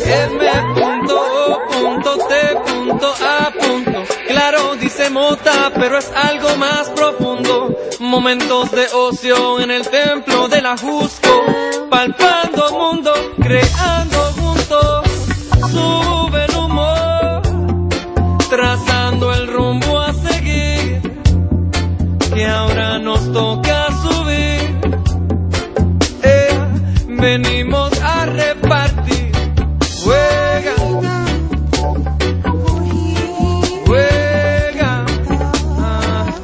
M.O.T.A. Claro, dice mota, pero es algo más profundo. Momentos de ocio en el templo del Ajusco, palpando mundo, creando juntos. Sube el humor, trazando el rumbo a seguir, que ahora nos toca subir. Venimos